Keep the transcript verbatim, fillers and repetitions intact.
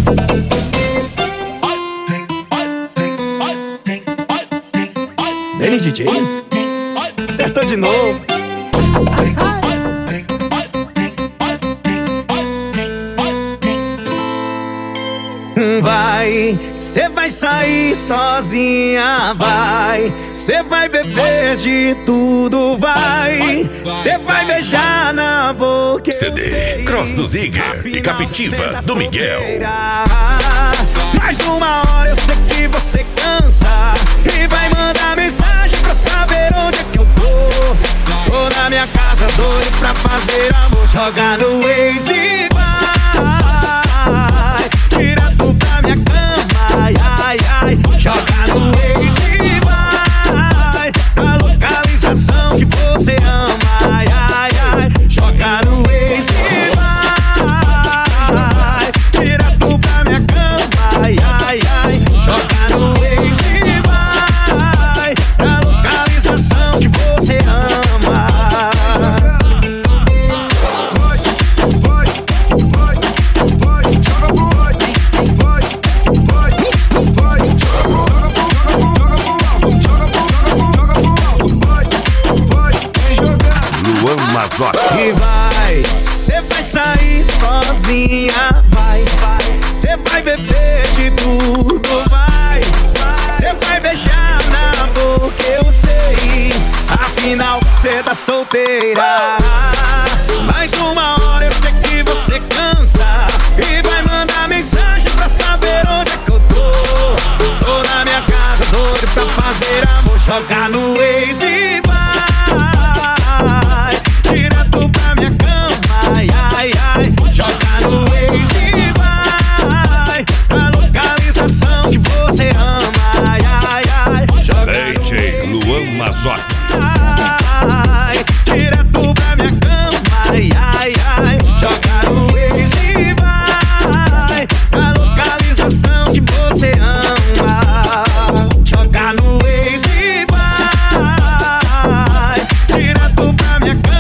Ele D J acertou de novo. Vai, cê vai sair sozinha, vai. Cê vai beber de tudo, vai. Cê vai beijar na boca. C D Cross do Ziger e Captiva do Miguel. Mais uma hora eu sei que você cansa e vai mandar mensagem pra saber onde é que eu tô. Tô na minha casa doido pra fazer amor. Joga no Waze e vai direto pra minha cama, ai, ai, ai. Joga no Waze e vai pra localização que você ama, ai, ai, ai. Joga no Waze e vai direto pra minha cama, ai, ai, ai. Joga no Waze e vai pra localização que você ama. E vai, cê vai sair sozinha, vai, vai. Cê vai beber de tudo, vai. Cê vai beijar na boca, eu sei. Afinal, cê tá solteira. Mais uma hora eu sei que você cansa e vai mandar mensagem pra saber onde é que eu tô. Tô na minha casa doido pra fazer amor. Jogar no Waze e vai direto pra minha cama, ai, ai, ai. Joga no Waze e vai pra localização que você ama, ai, ai, ai. Joga D J Luan Mazotti. Ai, direto pra minha cama, ai, ai, ai. Joga no Waze e vai pra localização que você ama. Joga no Waze e vai direto pra minha cama.